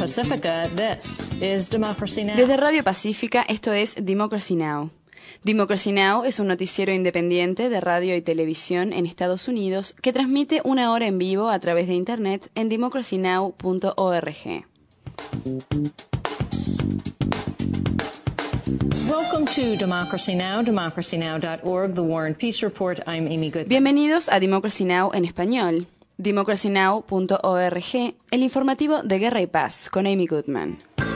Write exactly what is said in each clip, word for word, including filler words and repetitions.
Pacifica, this is Democracy Now! Desde Radio Pacífica, esto es Democracy Now! Democracy Now! Es un noticiero independiente de radio y televisión en Estados Unidos que transmite una hora en vivo a través de Internet en democracy now punto org. Welcome to Democracy Now!, democracy now dot org, The War and Peace Report. I'm Amy Goodman. Bienvenidos a Democracy Now! En español. democracy now punto org, el informativo de Guerra y Paz, con Amy Goodman.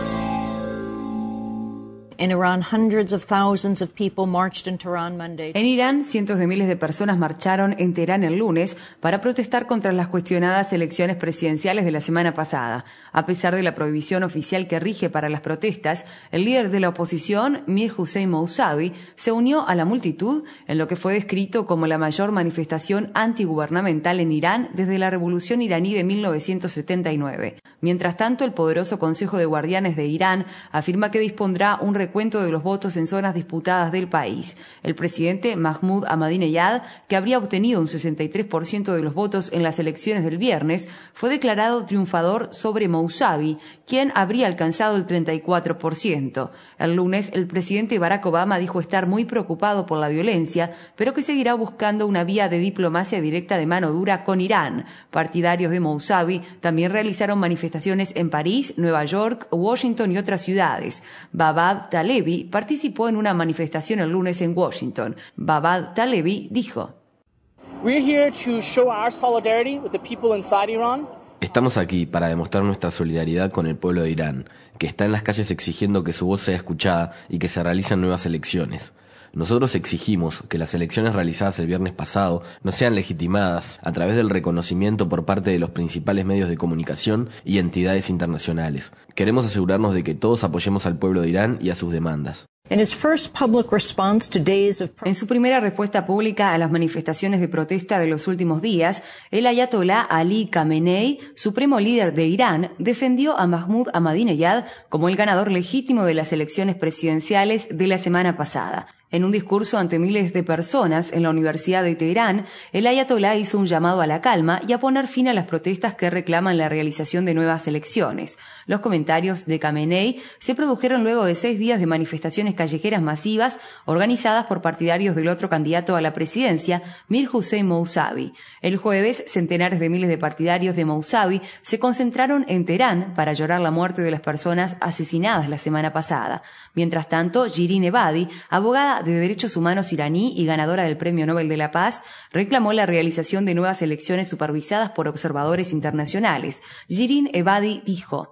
In Iran, hundreds of thousands of people marched in Tehran Monday. En Irán, cientos de miles de personas marcharon en Teherán el lunes para protestar contra las cuestionadas elecciones presidenciales de la semana pasada. A pesar de la prohibición oficial que rige para las protestas, el líder de la oposición, Mir Hossein Mousavi, se unió a la multitud en lo que fue descrito como la mayor manifestación antigubernamental en Irán desde la Revolución iraní de mil novecientos setenta y nueve. Mientras tanto, el poderoso Consejo de Guardianes de Irán afirma que dispondrá un recuento de los votos en zonas disputadas del país. El presidente Mahmoud Ahmadinejad, que habría obtenido un sesenta y tres por ciento de los votos en las elecciones del viernes, fue declarado triunfador sobre Mousavi, quien habría alcanzado el treinta y cuatro por ciento. El lunes, el presidente Barack Obama dijo estar muy preocupado por la violencia, pero que seguirá buscando una vía de diplomacia directa de mano dura con Irán. Partidarios de Mousavi también realizaron manifestaciones en París, Nueva York, Washington y otras ciudades. Babad Talebi participó en una manifestación el lunes en Washington. Babad Talebi dijo: We're here to show our solidarity with the people inside Iran. Estamos aquí para demostrar nuestra solidaridad con el pueblo de Irán, que está en las calles exigiendo que su voz sea escuchada y que se realicen nuevas elecciones. Nosotros exigimos que las elecciones realizadas el viernes pasado no sean legitimadas a través del reconocimiento por parte de los principales medios de comunicación y entidades internacionales. Queremos asegurarnos de que todos apoyemos al pueblo de Irán y a sus demandas. In his first public response to days of... En su primera respuesta pública a las manifestaciones de protesta de los últimos días, el ayatolá Ali Khamenei, supremo líder de Irán, defendió a Mahmoud Ahmadinejad como el ganador legítimo de las elecciones presidenciales de la semana pasada. En un discurso ante miles de personas en la Universidad de Teherán, el ayatolá hizo un llamado a la calma y a poner fin a las protestas que reclaman la realización de nuevas elecciones. Los comentarios de Khamenei se produjeron luego de seis días de manifestaciones callejeras masivas organizadas por partidarios del otro candidato a la presidencia, Mir Hossein Mousavi. El jueves, centenares de miles de partidarios de Mousavi se concentraron en Teherán para llorar la muerte de las personas asesinadas la semana pasada. Mientras tanto, Shirin Ebadi, abogada de derechos humanos iraní y ganadora del Premio Nobel de la Paz, reclamó la realización de nuevas elecciones supervisadas por observadores internacionales. Shirin Ebadi dijo: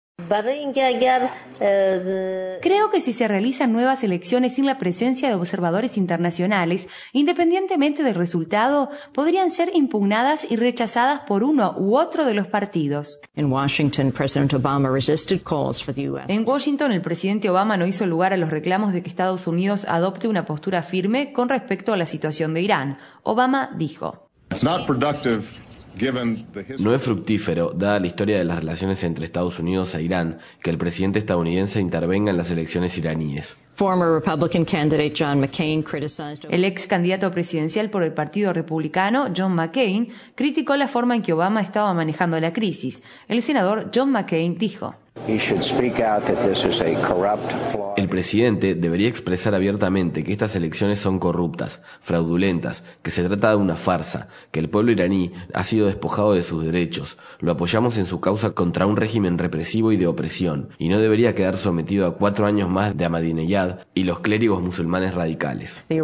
Creo que si se realizan nuevas elecciones sin la presencia de observadores internacionales, independientemente del resultado, podrían ser impugnadas y rechazadas por uno u otro de los partidos. In Washington, President Obama resisted calls for the U S En Washington, el presidente Obama no hizo lugar a los reclamos de que Estados Unidos adopte una postura firme con respecto a la situación de Irán. Obama dijo: It's not productive. No es fructífero, dada la historia de las relaciones entre Estados Unidos e Irán, que el presidente estadounidense intervenga en las elecciones iraníes. El ex candidato presidencial por el Partido Republicano, John McCain, criticó la forma en que Obama estaba manejando la crisis. El senador John McCain dijo: El presidente debería expresar abiertamente que estas elecciones son corruptas, fraudulentas, que se trata de una farsa, que el pueblo iraní ha sido despojado de sus derechos. Lo apoyamos en su causa contra un régimen represivo y de opresión, y no debería quedar sometido a cuatro años más de Ahmadinejad y los clérigos musulmanes radicales. El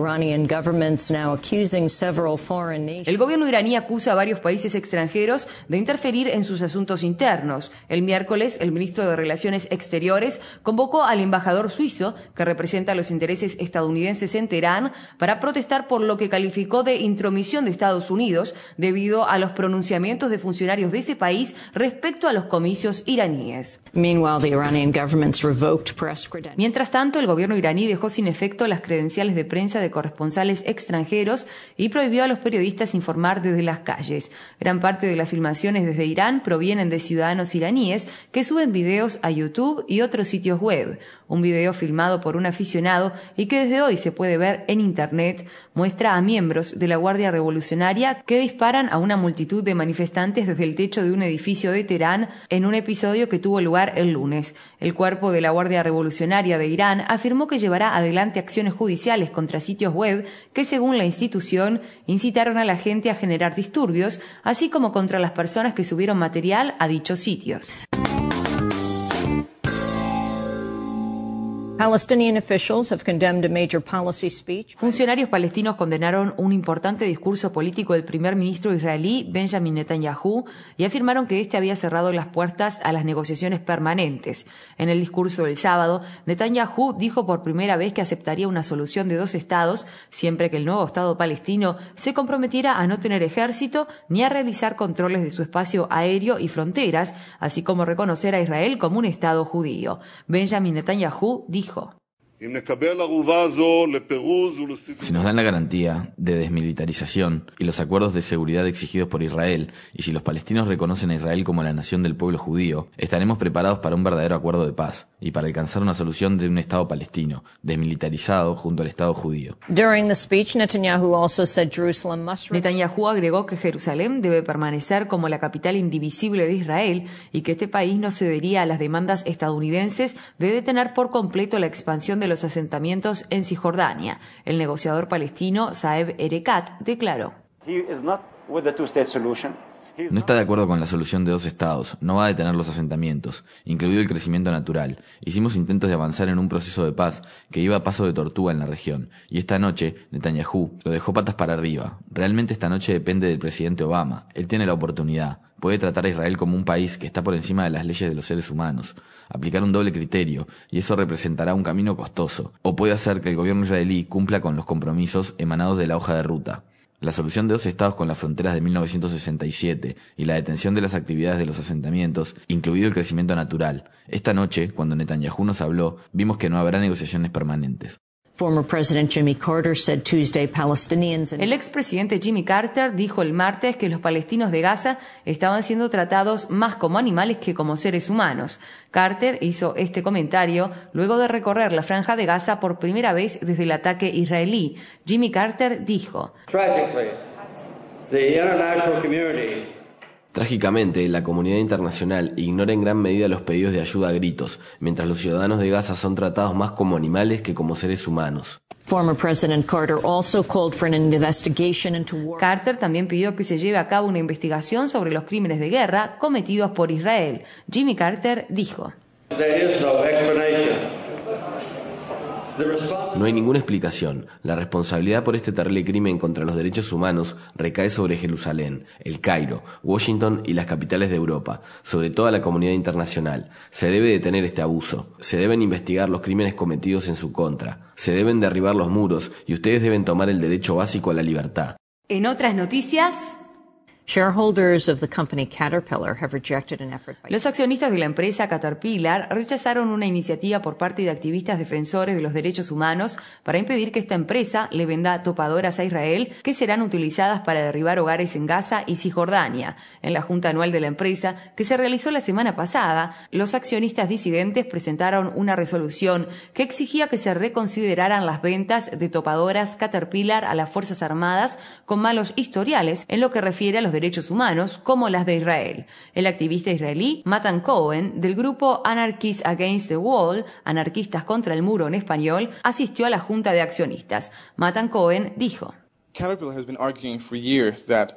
gobierno iraní acusa a varios países extranjeros de interferir en sus asuntos internos. El miércoles, el ministro de Relaciones Exteriores convocó al embajador suizo, que representa los intereses estadounidenses en Teherán, para protestar por lo que calificó de intromisión de Estados Unidos debido a los pronunciamientos de funcionarios de ese país respecto a los comicios iraníes. Mientras tanto, el gobierno iraní dejó sin efecto las credenciales de prensa de corresponsales extranjeros y prohibió a los periodistas informar desde las calles. Gran parte de las filmaciones desde Irán provienen de ciudadanos iraníes que suben videos videos a YouTube y otros sitios web. Un video filmado por un aficionado y que desde hoy se puede ver en Internet muestra a miembros de la Guardia Revolucionaria que disparan a una multitud de manifestantes desde el techo de un edificio de Teherán en un episodio que tuvo lugar el lunes. El cuerpo de la Guardia Revolucionaria de Irán afirmó que llevará adelante acciones judiciales contra sitios web que, según la institución, incitaron a la gente a generar disturbios, así como contra las personas que subieron material a dichos sitios. Palestinian officials have condemned a major policy speech. Funcionarios palestinos condenaron un importante discurso político del primer ministro israelí Benjamin Netanyahu y afirmaron que este había cerrado las puertas a las negociaciones permanentes. En el discurso del sábado, Netanyahu dijo por primera vez que aceptaría una solución de dos estados siempre que el nuevo Estado palestino se comprometiera a no tener ejército ni a realizar controles de su espacio aéreo y fronteras, así como reconocer a Israel como un Estado judío. Benjamin Netanyahu dijo: Si nos dan la garantía de desmilitarización y los acuerdos de seguridad exigidos por Israel, y si los palestinos reconocen a Israel como la nación del pueblo judío, estaremos preparados para un verdadero acuerdo de paz y para alcanzar una solución de un Estado palestino, desmilitarizado junto al Estado judío. During the speech, Netanyahu also said Jerusalem must... Netanyahu agregó que Jerusalén debe permanecer como la capital indivisible de Israel y que este país no cedería a las demandas estadounidenses de detener por completo la expansión de los asentamientos en Cisjordania. El negociador palestino Saeb Erekat declaró: No está de acuerdo con la solución de dos estados, no va a detener los asentamientos, incluido el crecimiento natural. Hicimos intentos de avanzar en un proceso de paz que iba a paso de tortuga en la región, y esta noche Netanyahu lo dejó patas para arriba. Realmente esta noche depende del presidente Obama. Él tiene la oportunidad. Puede tratar a Israel como un país que está por encima de las leyes de los seres humanos, aplicar un doble criterio, y eso representará un camino costoso, o puede hacer que el gobierno israelí cumpla con los compromisos emanados de la hoja de ruta. La solución de dos estados con las fronteras de mil novecientos sesenta y siete y la detención de las actividades de los asentamientos, incluido el crecimiento natural. Esta noche, cuando Netanyahu nos habló, vimos que no habrá negociaciones permanentes. Former President Jimmy Carter said Tuesday Palestinians and... El expresidente Jimmy Carter dijo el martes que los palestinos de Gaza estaban siendo tratados más como animales que como seres humanos. Carter hizo este comentario luego de recorrer la franja de Gaza por primera vez desde el ataque israelí. Jimmy Carter dijo: Tragically, the international community Trágicamente, la comunidad internacional ignora en gran medida los pedidos de ayuda a gritos, mientras los ciudadanos de Gaza son tratados más como animales que como seres humanos. Former President Carter also called for an investigation into war. Carter también pidió que se lleve a cabo una investigación sobre los crímenes de guerra cometidos por Israel. Jimmy Carter dijo: There is no explanation. No hay ninguna explicación. La responsabilidad por este terrible crimen contra los derechos humanos recae sobre Jerusalén, El Cairo, Washington y las capitales de Europa, sobre toda la comunidad internacional. Se debe detener este abuso. Se deben investigar los crímenes cometidos en su contra. Se deben derribar los muros y ustedes deben tomar el derecho básico a la libertad. En otras noticias, Shareholders of the company Caterpillar have rejected an effort by... Los accionistas de la empresa Caterpillar rechazaron una iniciativa por parte de activistas defensores de los derechos humanos para impedir que esta empresa le venda topadoras a Israel que serán utilizadas para derribar hogares en Gaza y Cisjordania. En la junta anual de la empresa, que se realizó la semana pasada, los accionistas disidentes presentaron una resolución que exigía que se reconsideraran las ventas de topadoras Caterpillar a las Fuerzas Armadas con malos historiales en lo que refiere a los derechos humanos, como las de Israel. El activista israelí Matan Cohen, del grupo Anarchists Against the Wall, Anarquistas contra el Muro en español, asistió a la junta de accionistas. Matan Cohen dijo: Caterpillar has been arguing for years that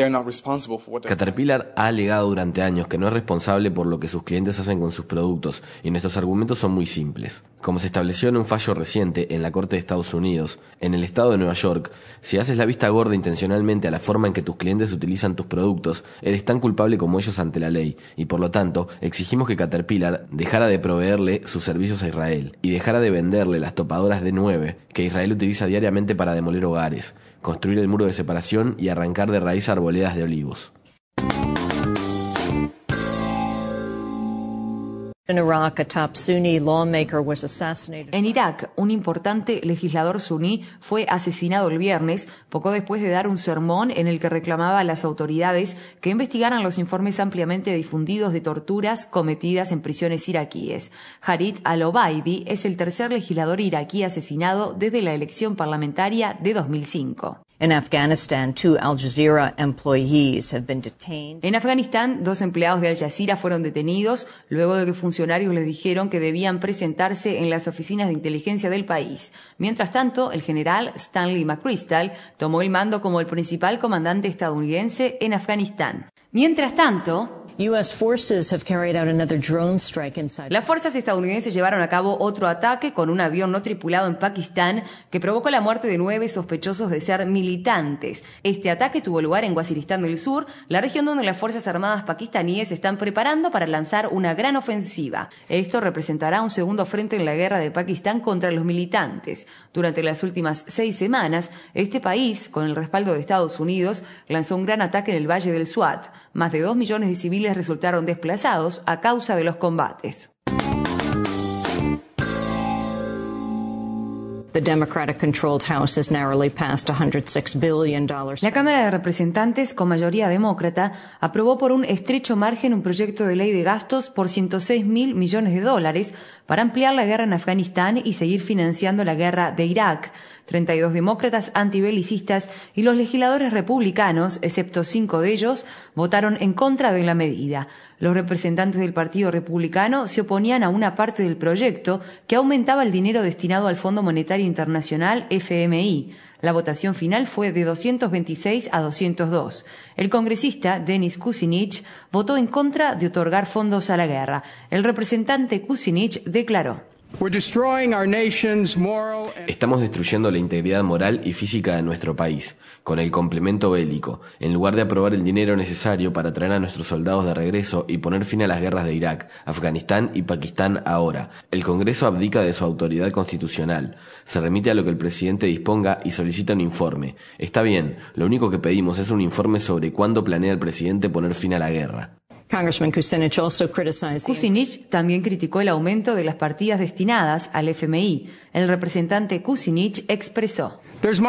Caterpillar ha alegado durante años que no es responsable por lo que sus clientes hacen con sus productos, y nuestros argumentos son muy simples. Como se estableció en un fallo reciente en la Corte de Estados Unidos, en el estado de Nueva York, si haces la vista gorda intencionalmente a la forma en que tus clientes utilizan tus productos, eres tan culpable como ellos ante la ley, y por lo tanto, exigimos que Caterpillar dejara de proveerle sus servicios a Israel, y dejara de venderle las topadoras D nueve que Israel utiliza diariamente para demoler hogares, construir el muro de separación y arrancar de raíz arboledas de olivos. In Iraq, a top Sunni lawmaker was assassinated. En Irak, un importante legislador suní fue asesinado el viernes, poco después de dar un sermón en el que reclamaba a las autoridades que investigaran los informes ampliamente difundidos de torturas cometidas en prisiones iraquíes. Harit al-Obaidi es el tercer legislador iraquí asesinado desde la elección parlamentaria de dos mil cinco. In Afghanistan, two Al Jazeera employees have been detained. En Afganistán, dos empleados de Al Jazeera fueron detenidos luego de que funcionarios les dijeron que debían presentarse en las oficinas de inteligencia del país. Mientras tanto, el general Stanley McChrystal tomó el mando como el principal comandante estadounidense en Afganistán. Mientras tanto, U S forces have carried out another drone strike inside. Las fuerzas estadounidenses llevaron a cabo otro ataque con un avión no tripulado en Pakistán que provocó la muerte de nueve sospechosos de ser militantes. Este ataque tuvo lugar en Waziristán del Sur, la región donde las Fuerzas Armadas pakistaníes se están preparando para lanzar una gran ofensiva. Esto representará un segundo frente en la guerra de Pakistán contra los militantes. Durante las últimas seis semanas, este país, con el respaldo de Estados Unidos, lanzó un gran ataque en el Valle del Swat. Más de dos millones de civiles resultaron desplazados a causa de los combates. The Democratic-controlled House has narrowly passed one hundred six billion dollars. La Cámara de Representantes, con mayoría demócrata, aprobó por un estrecho margen un proyecto de ley de gastos por ciento seis mil millones de dólares para ampliar la guerra en Afganistán y seguir financiando la guerra de Irak. treinta y dos demócratas antibelicistas y los legisladores republicanos, excepto cinco de ellos, votaron en contra de la medida. Los representantes del Partido Republicano se oponían a una parte del proyecto que aumentaba el dinero destinado al Fondo Monetario Internacional, F M I. La votación final fue de doscientos veintiséis a doscientos dos. El congresista Dennis Kucinich votó en contra de otorgar fondos a la guerra. El representante Kucinich declaró: Estamos destruyendo la integridad moral y física de nuestro país, con el complemento bélico, en lugar de aprobar el dinero necesario para traer a nuestros soldados de regreso y poner fin a las guerras de Irak, Afganistán y Pakistán ahora. El Congreso abdica de su autoridad constitucional, se remite a lo que el presidente disponga y solicita un informe. Está bien, lo único que pedimos es un informe sobre cuándo planea el presidente poner fin a la guerra. Congressman Kucinich also criticized Kucinich también criticó el aumento de las partidas destinadas al F M I. El representante Kucinich expresó: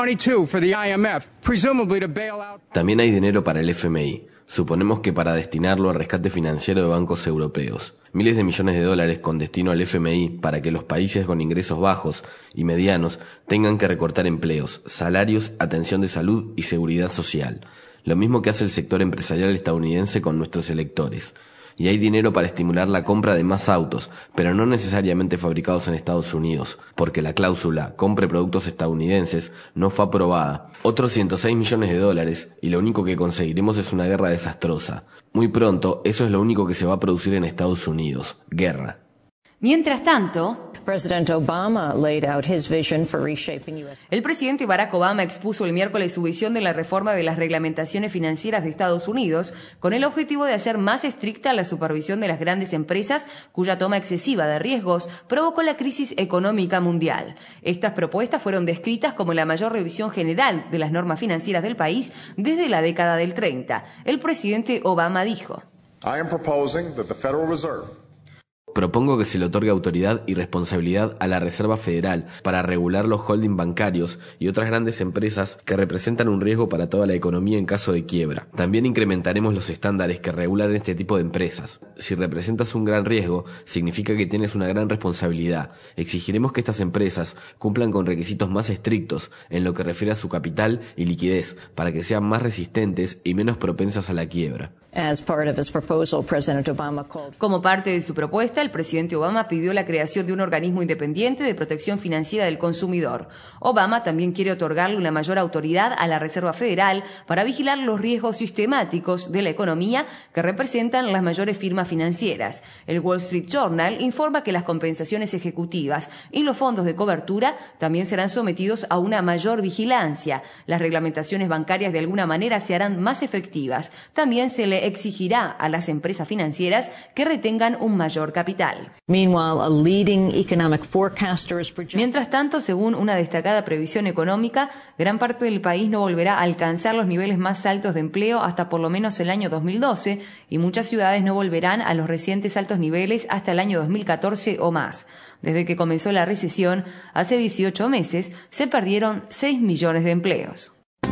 También hay dinero para el F M I. Suponemos que para destinarlo al rescate financiero de bancos europeos. Miles de millones de dólares con destino al F M I para que los países con ingresos bajos y medianos tengan que recortar empleos, salarios, atención de salud y seguridad social. Lo mismo que hace el sector empresarial estadounidense con nuestros electores. Y hay dinero para estimular la compra de más autos, pero no necesariamente fabricados en Estados Unidos, porque la cláusula compre productos estadounidenses no fue aprobada. Otros ciento seis millones de dólares, y lo único que conseguiremos es una guerra desastrosa. Muy pronto, eso es lo único que se va a producir en Estados Unidos: guerra. Mientras tanto, President Obama laid out his vision for reshaping U S el presidente Barack Obama expuso el miércoles su visión de la reforma de las reglamentaciones financieras de Estados Unidos con el objetivo de hacer más estricta la supervisión de las grandes empresas cuya toma excesiva de riesgos provocó la crisis económica mundial. Estas propuestas fueron descritas como la mayor revisión general de las normas financieras del país desde la década del treinta. El presidente Obama dijo: I am proposing that the Federal Reserve Propongo que se le otorgue autoridad y responsabilidad a la Reserva Federal para regular los holding bancarios y otras grandes empresas que representan un riesgo para toda la economía en caso de quiebra. También incrementaremos los estándares que regulan este tipo de empresas. Si representas un gran riesgo, significa que tienes una gran responsabilidad. Exigiremos que estas empresas cumplan con requisitos más estrictos en lo que refiere a su capital y liquidez para que sean más resistentes y menos propensas a la quiebra. As part of his proposal, President Obama called... Como parte de su propuesta, el presidente Obama pidió la creación de un organismo independiente de protección financiera del consumidor. Obama también quiere otorgarle una mayor autoridad a la Reserva Federal para vigilar los riesgos sistemáticos de la economía que representan las mayores firmas financieras. El Wall Street Journal informa que las compensaciones ejecutivas y los fondos de cobertura también serán sometidos a una mayor vigilancia. Las reglamentaciones bancarias de alguna manera se harán más efectivas. También se le exigirá a las empresas financieras que retengan un mayor capital. Meanwhile, a leading economic forecaster is projecting. Mientras tanto, según una destacada previsión económica, gran parte del país no volverá a alcanzar los niveles más altos de empleo hasta por lo menos el año dos mil doce y muchas ciudades no volverán a los recientes altos niveles hasta el año dos mil catorce o más. Desde que comenzó la recesión, hace dieciocho meses, se perdieron seis millones de empleos.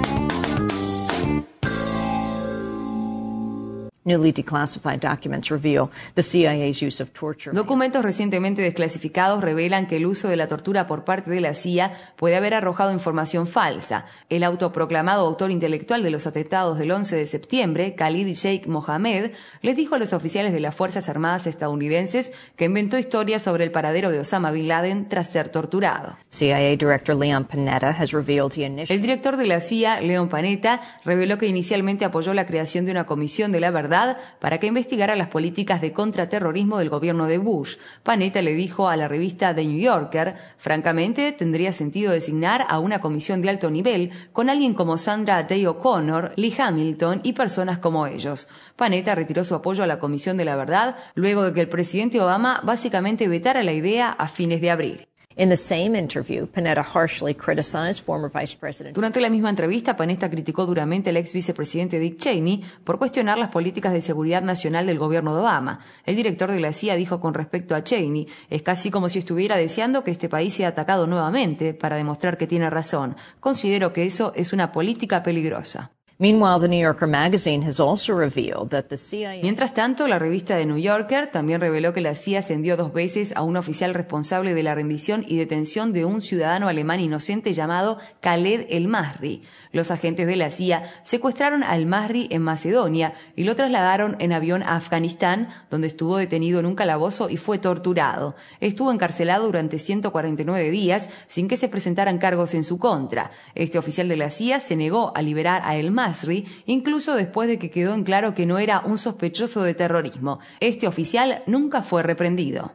Newly declassified documents reveal the C I A's use of torture. Documentos recientemente desclasificados revelan que el uso de la tortura por parte de la C I A puede haber arrojado información falsa. El autoproclamado autor intelectual de los atentados del once de septiembre, Khalid Sheikh Mohammed, les dijo a los oficiales de las Fuerzas Armadas estadounidenses que inventó historias sobre el paradero de Osama Bin Laden tras ser torturado. C I A Director Leon Panetta has revealed he initiated. El director de la C I A, Leon Panetta, reveló que inicialmente apoyó la creación de una comisión de la verdad para que investigara las políticas de contraterrorismo del gobierno de Bush. Panetta le dijo a la revista The New Yorker: francamente, tendría sentido designar a una comisión de alto nivel con alguien como Sandra Day O'Connor, Lee Hamilton y personas como ellos. Panetta retiró su apoyo a la Comisión de la Verdad luego de que el presidente Obama básicamente vetara la idea a fines de abril. In the same interview, Panetta harshly criticized former Vice President. Durante la misma entrevista, Panetta criticó duramente al ex vicepresidente Dick Cheney por cuestionar las políticas de seguridad nacional del gobierno de Obama. El director de la C I A dijo con respecto a Cheney: es casi como si estuviera deseando que este país sea atacado nuevamente para demostrar que tiene razón. Considero que eso es una política peligrosa. Meanwhile, the New Yorker magazine has also revealed that the C I A. Mientras tanto, la revista The New Yorker también reveló que la C I A ascendió dos veces a un oficial responsable de la rendición y detención de un ciudadano alemán inocente llamado Khaled El-Masri. Los agentes de la C I A secuestraron a El-Masri en Macedonia y lo trasladaron en avión a Afganistán, donde estuvo detenido en un calabozo y fue torturado. Estuvo encarcelado durante ciento cuarenta y nueve días sin que se presentaran cargos en su contra. Este oficial de la C I A se negó a liberar a El-Masri, incluso después de que quedó en claro que no era un sospechoso de terrorismo. Este oficial nunca fue reprendido.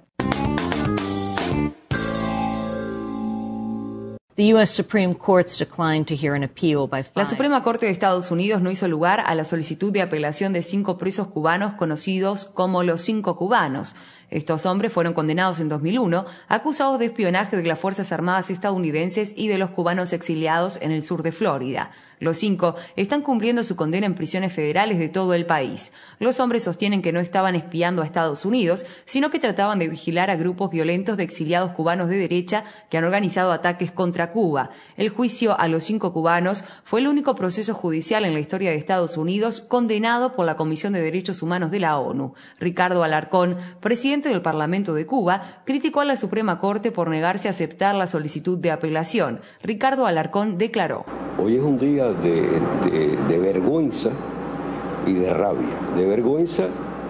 The U S Supreme Court's declined to hear an appeal by five. La Suprema Corte de Estados Unidos no hizo lugar a la solicitud de apelación de cinco presos cubanos conocidos como los cinco cubanos. Estos hombres fueron condenados en dos mil uno, acusados de espionaje de las Fuerzas Armadas estadounidenses y de los cubanos exiliados en el sur de Florida. Los cinco están cumpliendo su condena en prisiones federales de todo el país. Los hombres sostienen que no estaban espiando a Estados Unidos, sino que trataban de vigilar a grupos violentos de exiliados cubanos de derecha que han organizado ataques contra Cuba. El juicio a los cinco cubanos fue el único proceso judicial en la historia de Estados Unidos condenado por la Comisión de Derechos Humanos de la ONU. Ricardo Alarcón, presidente del Parlamento de Cuba, criticó a la Suprema Corte por negarse a aceptar la solicitud de apelación. Ricardo Alarcón declaró: hoy es un día de, de, de vergüenza y de rabia. De vergüenza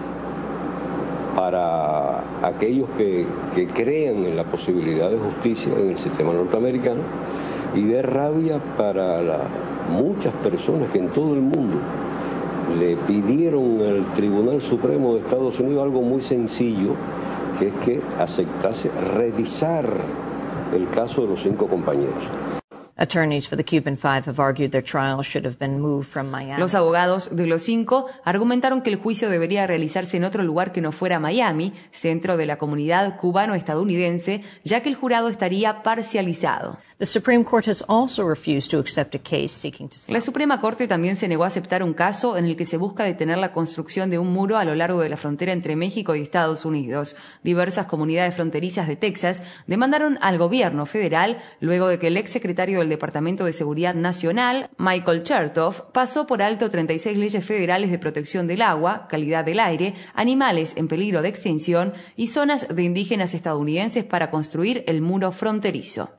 para aquellos que, que crean en la posibilidad de justicia en el sistema norteamericano, y de rabia para la, muchas personas que en todo el mundo le pidieron al Tribunal Supremo de Estados Unidos algo muy sencillo, que es que aceptase revisar el caso de los cinco compañeros. Attorneys for the Cuban Five have argued their trial should have been moved from Miami. Los abogados de los cinco argumentaron que el juicio debería realizarse en otro lugar que no fuera Miami, centro de la comunidad cubano-estadounidense, ya que el jurado estaría parcializado. The Supreme Court has also refused to accept a case seeking to stop. La Suprema Corte también se negó a aceptar un caso en el que se busca detener la construcción de un muro a lo largo de la frontera entre México y Estados Unidos. Diversas comunidades fronterizas de Texas demandaron al gobierno federal luego de que el exsecretario del Departamento de Seguridad Nacional, Michael Chertoff, pasó por alto treinta y seis leyes federales de protección del agua, calidad del aire, animales en peligro de extinción y zonas de indígenas estadounidenses para construir el muro fronterizo.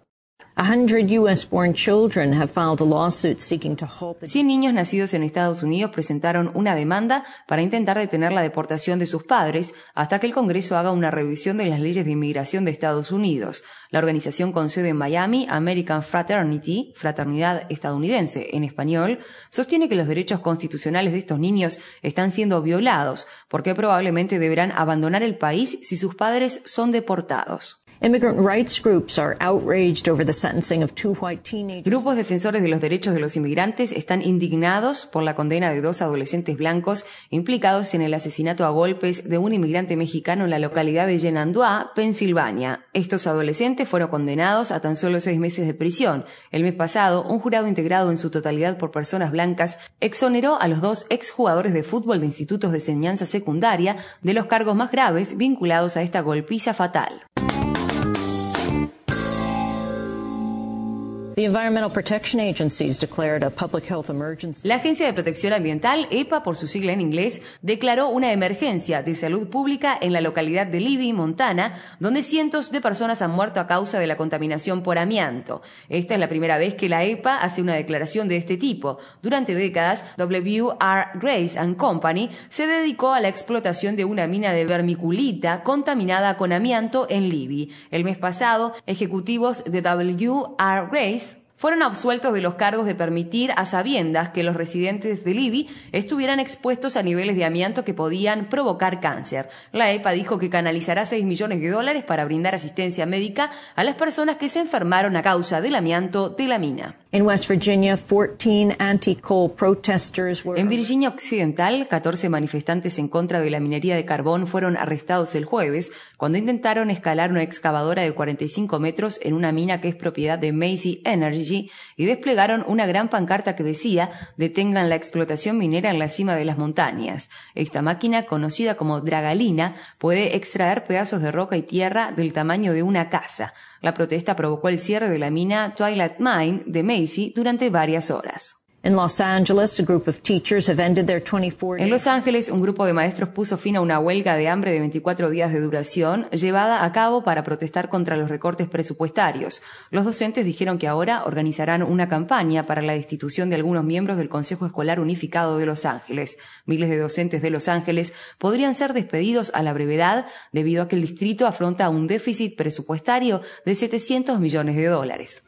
cien niños nacidos en Estados Unidos presentaron una demanda para intentar detener la deportación de sus padres hasta que el Congreso haga una revisión de las leyes de inmigración de Estados Unidos. La organización con sede en Miami, American Fraternity, Fraternidad Estadounidense en español, sostiene que los derechos constitucionales de estos niños están siendo violados porque probablemente deberán abandonar el país si sus padres son deportados. Immigrant rights groups are outraged over the sentencing of two white teenagers. Grupos defensores de los derechos de los inmigrantes están indignados por la condena de dos adolescentes blancos implicados en el asesinato a golpes de un inmigrante mexicano en la localidad de Shenandoah, Pensilvania. Estos adolescentes fueron condenados a tan solo seis meses de prisión. El mes pasado, un jurado integrado en su totalidad por personas blancas exoneró a los dos exjugadores de fútbol de institutos de enseñanza secundaria de los cargos más graves vinculados a esta golpiza fatal. The Environmental Protection Agencies declared a public health emergency. La Agencia de Protección Ambiental, E P A por su sigla en inglés, declaró una emergencia de salud pública en la localidad de Libby, Montana, donde cientos de personas han muerto a causa de la contaminación por amianto. Esta es la primera vez que la E P A hace una declaración de este tipo. Durante décadas, W R Grace and Company se dedicó a la explotación de una mina de vermiculita contaminada con amianto en Libby. El mes pasado, ejecutivos de W R Grace fueron absueltos de los cargos de permitir a sabiendas que los residentes de Libby estuvieran expuestos a niveles de amianto que podían provocar cáncer. La E P A dijo que canalizará seis millones de dólares para brindar asistencia médica a las personas que se enfermaron a causa del amianto de la mina. In West Virginia, fourteen anti-coal protesters were... En Virginia Occidental, catorce manifestantes en contra de la minería de carbón fueron arrestados el jueves cuando intentaron escalar una excavadora de cuarenta y cinco metros en una mina que es propiedad de Macy Energy y desplegaron una gran pancarta que decía «Detengan la explotación minera en la cima de las montañas». Esta máquina, conocida como dragalina, puede extraer pedazos de roca y tierra del tamaño de una casa. La protesta provocó el cierre de la mina Twilight Mine de Macy durante varias horas. In Los Angeles, a group of teachers have ended their twenty-four En Los Ángeles, un grupo de maestros puso fin a una huelga de hambre de veinticuatro días de duración, llevada a cabo para protestar contra los recortes presupuestarios. Los docentes dijeron que ahora organizarán una campaña para la destitución de algunos miembros del Consejo Escolar Unificado de Los Ángeles. Miles de docentes de Los Ángeles podrían ser despedidos a la brevedad debido a que el distrito afronta un déficit presupuestario de setecientos millones de dólares.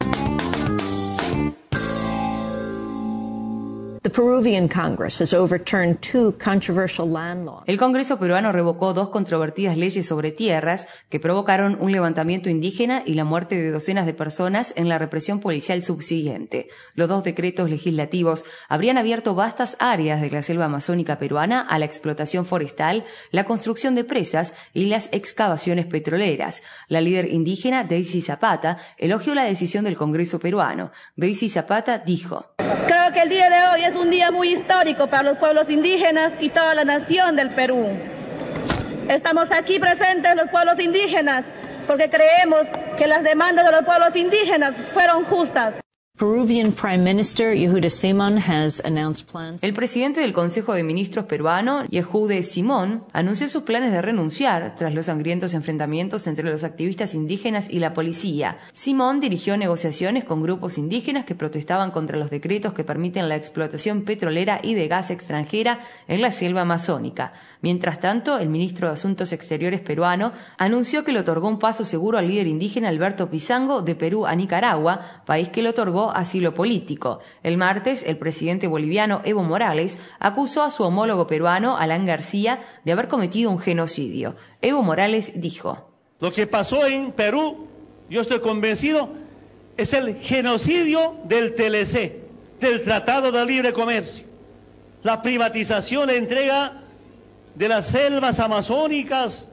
The Peruvian Congress has overturned two controversial land laws. El Congreso peruano revocó dos controvertidas leyes sobre tierras que provocaron un levantamiento indígena y la muerte de docenas de personas en la represión policial subsiguiente. Los dos decretos legislativos habrían abierto vastas áreas de la selva amazónica peruana a la explotación forestal, la construcción de presas y las excavaciones petroleras. La líder indígena Daisy Zapata elogió la decisión del Congreso peruano. Daisy Zapata dijo: Creo que el día de hoy es un día muy histórico para los pueblos indígenas y toda la nación del Perú. Estamos aquí presentes los pueblos indígenas porque creemos que las demandas de los pueblos indígenas fueron justas. Peruvian Prime Minister Yehuda Simón has announced plans. El presidente del Consejo de Ministros peruano, Yehuda Simón, anunció sus planes de renunciar tras los sangrientos enfrentamientos entre los activistas indígenas y la policía. Simón dirigió negociaciones con grupos indígenas que protestaban contra los decretos que permiten la explotación petrolera y de gas extranjera en la selva amazónica. Mientras tanto, el ministro de Asuntos Exteriores peruano anunció que le otorgó un paso seguro al líder indígena Alberto Pizango de Perú a Nicaragua, país que le otorgó asilo político. El martes, el presidente boliviano Evo Morales acusó a su homólogo peruano, Alan García, de haber cometido un genocidio. Evo Morales dijo: Lo que pasó en Perú, yo estoy convencido, es el genocidio del T L C, del Tratado de Libre Comercio. La privatización, la entrega de las selvas amazónicas,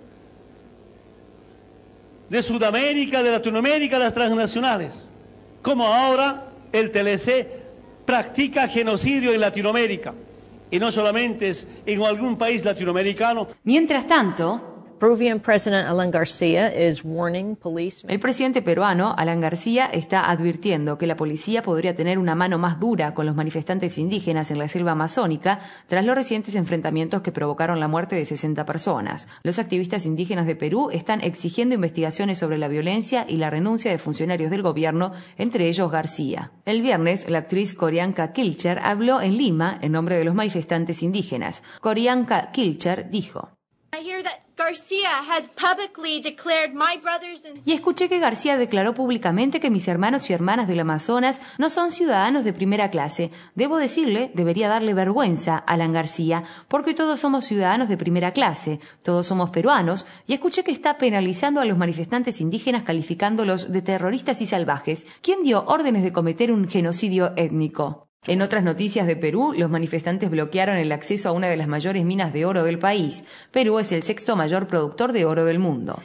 de Sudamérica, de Latinoamérica, las transnacionales. Como ahora el T L C practica genocidio en Latinoamérica. Y no solamente es en algún país latinoamericano. Mientras tanto, Peruvian President Alan García is warning police. El presidente peruano, Alan García, está advirtiendo que la policía podría tener una mano más dura con los manifestantes indígenas en la selva amazónica tras los recientes enfrentamientos que provocaron la muerte de sesenta personas. Los activistas indígenas de Perú están exigiendo investigaciones sobre la violencia y la renuncia de funcionarios del gobierno, entre ellos García. El viernes, la actriz Qorianka Kilcher habló en Lima en nombre de los manifestantes indígenas. Qorianka Kilcher dijo: Y escuché que García declaró públicamente que mis hermanos y hermanas del Amazonas no son ciudadanos de primera clase. Debo decirle, debería darle vergüenza a Alan García, porque todos somos ciudadanos de primera clase, todos somos peruanos, y escuché que está penalizando a los manifestantes indígenas calificándolos de terroristas y salvajes. ¿Quién dio órdenes de cometer un genocidio étnico? En otras noticias de Perú, los manifestantes bloquearon el acceso a una de las mayores minas de oro del país. Perú es el sexto mayor productor de oro del mundo.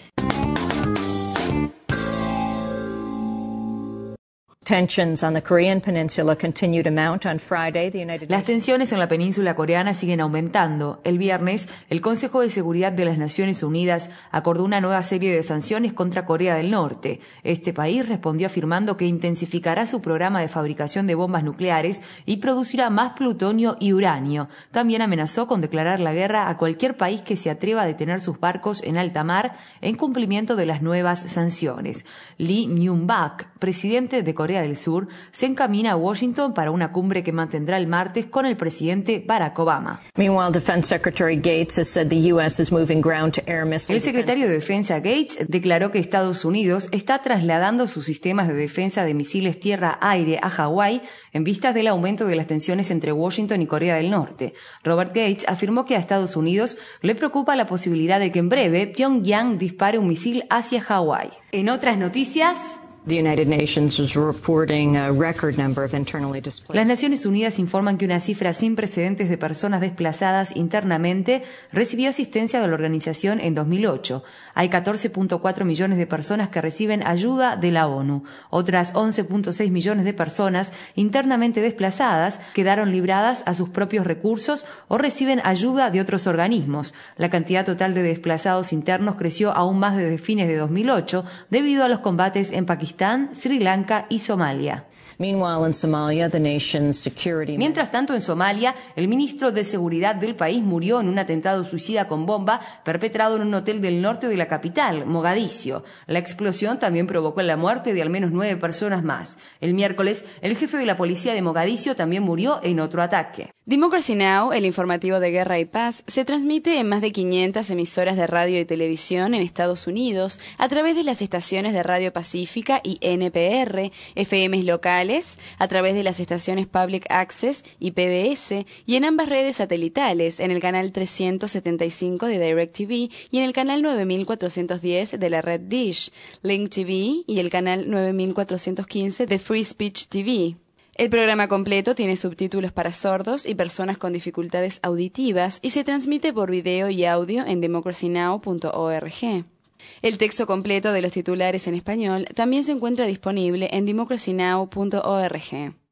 Tensions on the Korean peninsula continue to mount. On Friday, the United Las tensiones en la península coreana siguen aumentando. El viernes, el Consejo de Seguridad de las Naciones Unidas acordó una nueva serie de sanciones contra Corea del Norte. Este país respondió afirmando que intensificará su programa de fabricación de bombas nucleares y producirá más plutonio y uranio. También amenazó con declarar la guerra a cualquier país que se atreva a detener sus barcos en alta mar en cumplimiento de las nuevas sanciones. Lee Myung-bak, presidente de Corea del Sur, se encamina a Washington para una cumbre que mantendrá el martes con el presidente Barack Obama. Meanwhile, Defense Secretary Gates has said the U S is moving ground to air missile El secretario de Defensa Gates declaró que Estados Unidos está trasladando sus sistemas de defensa de misiles tierra-aire a Hawái en vistas del aumento de las tensiones entre Washington y Corea del Norte. Robert Gates afirmó que a Estados Unidos le preocupa la posibilidad de que en breve Pyongyang dispare un misil hacia Hawái. En otras noticias, The United Nations is reporting a record number of internally displaced. Las Naciones Unidas informan que una cifra sin precedentes de personas desplazadas internamente recibió asistencia de la organización en dos mil ocho. Hay catorce punto cuatro millones de personas que reciben ayuda de la ONU. Otras once punto seis millones de personas internamente desplazadas quedaron libradas a sus propios recursos o reciben ayuda de otros organismos. La cantidad total de desplazados internos creció aún más desde fines de dos mil ocho debido a los combates en Pakistán, Sri Lanka y Somalia. Meanwhile, in Somalia, the nation's security Mientras tanto, en Somalia, el ministro de Seguridad del país murió en un atentado suicida con bomba perpetrado en un hotel del norte de la capital, Mogadiscio. La explosión también provocó la muerte de al menos nueve personas más. El miércoles, el jefe de la policía de Mogadiscio también murió en otro ataque. Democracy Now!, el informativo de guerra y paz, se transmite en más de quinientas emisoras de radio y televisión en Estados Unidos a través de las estaciones de Radio Pacífica y N P R, F Ms locales, a través de las estaciones Public Access y P B S, y en ambas redes satelitales, en el canal trescientos setenta y cinco de DirecTV y en el canal nueve mil cuatrocientos diez de la red Dish, Link T V y el canal nueve mil cuatrocientos quince de Free Speech T V. El programa completo tiene subtítulos para sordos y personas con dificultades auditivas y se transmite por video y audio en democracy now punto org. El texto completo de los titulares en español también se encuentra disponible en democracy now punto org.